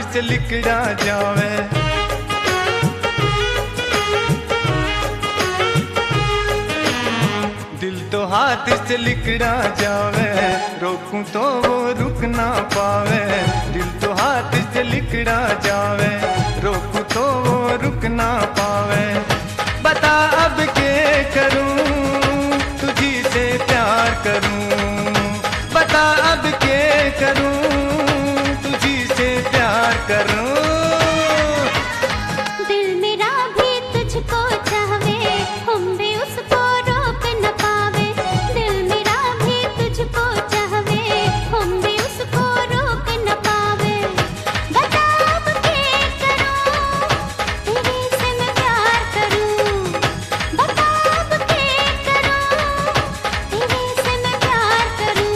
से लिकड़ा जावे। दिल तो हाथ से लिकड़ा जावे, रोकूं तो वो रुक ना पावे। दिल तो हाथ से लिकड़ा जावे, रोकूं तो वो रुक ना पावे। बता अब के करूं, तुझी से प्यार करूं। बता अब के करूं, तुझी से प्यार करूं। दिल मेरा भी तुझको चाहे, हम भी उसको रोक न पावे। दिल मेरा भी तुझको चाहे, हम भी उसको रोक न पावे। बता अब के करूं, तेरे से मैं प्यार करूं। बता अब के करूं, तेरे से मैं प्यार करूं।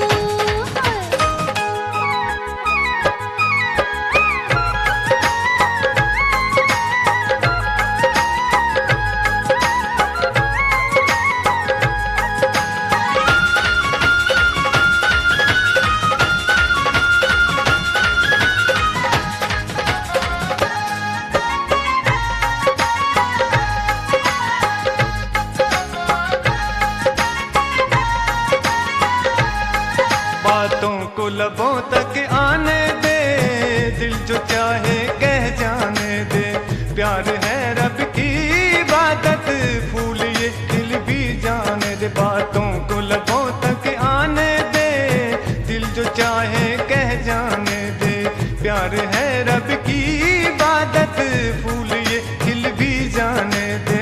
बातों को लबों तक आने दे, दिल जो चाहे कह जाने दे। प्यार है रब की इबादत, फूल ये खिल भी जाने दे। बातों को लबों तक आने दे, दिल जो चाहे कह जाने दे। प्यार है रब की इबादत, फूल ये खिल भी जाने दे।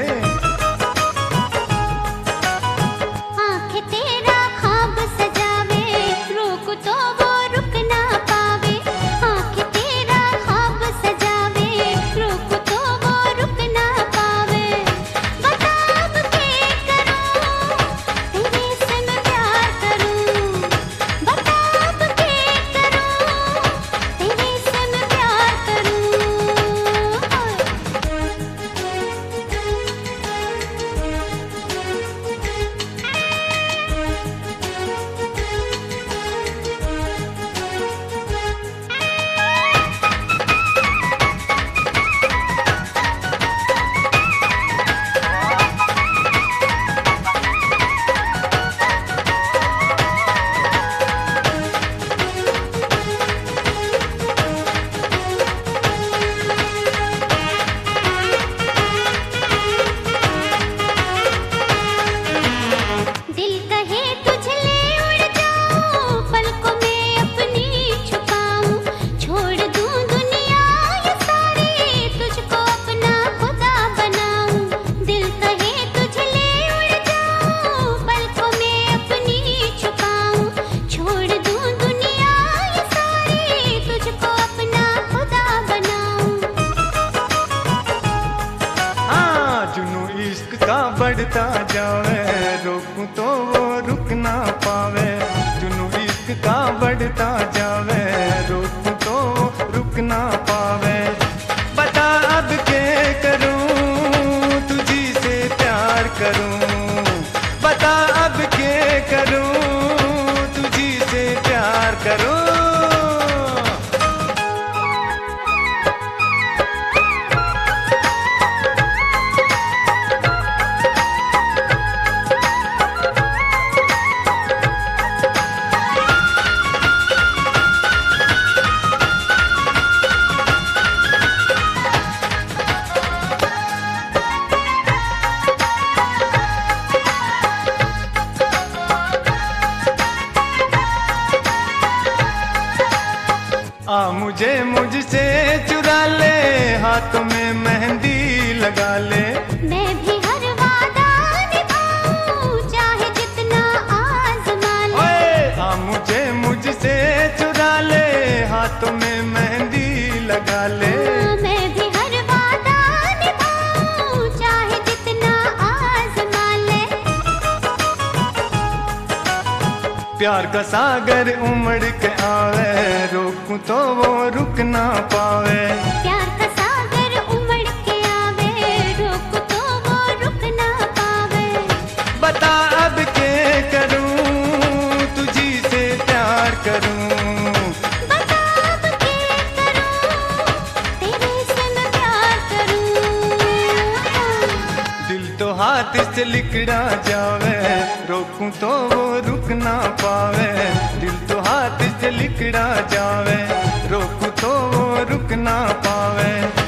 आँखें तेरा ख्वाब सजावे, रोक तो वो रुक ना पावे। आँखें तेरा ख्वाब सजावे, रोक तो वो रुक ना पावे। बता अब के करूं, तेरे से मैं प्यार करूं। बता अब के करूं, तेरे से मैं प्यार करूं। दिल कहे तुझे ले उड़ जाऊं, पलकों में अपनी छुपाऊं। छोड़ दूं दुनिया ये सारी, तुझको अपना खुदा बनाऊं। दिल कहे तुझे ले उड़ जाऊं, पलकों में अपनी छुपाऊं। छोड़ दूं दुनिया ये सारी, तुझको अपना खुदा बनाऊं। हाँ, जुनू इश्क का बढ़ता जावे, रोकूं तो वो रुक ना पावे। जुनू इश्क का बढ़ता जावे, रोकूं तो वो रुक ना पावे। बता अब के करूं, तुझी से प्यार करूं। बता अब के करूं, तुझी से प्यार करूं। आ मुझे मुझसे चुरा ले, हाथों में मेहंदी लगा ले। मैं भी हर वादा निभाऊं, चाहे जितना आज़मा ले। ओए आ मुझे मुझसे चुरा ले, हाथों में मेहंदी लगा ले। मैं भी हर वादा निभाऊं, चाहे जितना आज़मा ले। प्यार का सागर उमड़ के आवे, रोकूं तो वो रुक ना पावे। प्यार का सागर उमड़ के आवे, रोक तो वो रुक ना पावे। बता अब के करूं, तुझी से प्यार करूं। बता अब के करूं, से लिकड़ा जावे, रोकूं तो वो रुक ना पावे। दिल तो हाथ से लिकड़ा जावे, रोकूं तो वो रुक ना पावे।